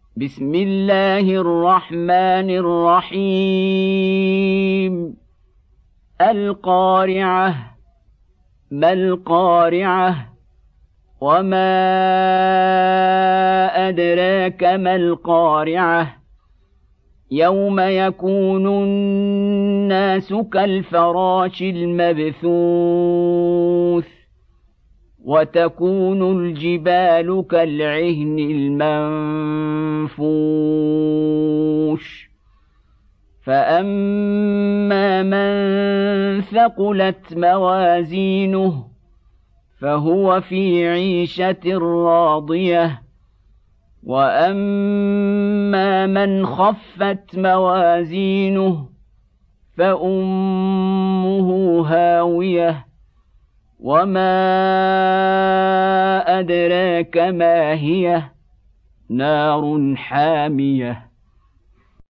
بسم الله الرحمن الرحيم القارعة ما القارعة وما أدراك ما القارعة يوم يكون الناس كالفراش المبثوث وتكون الجبال كالعهن المنفوش فأما من ثقلت موازينه فهو في عيشة راضية وأما من خفت موازينه فأمه هاوية وما أدراك ما هي نار حامية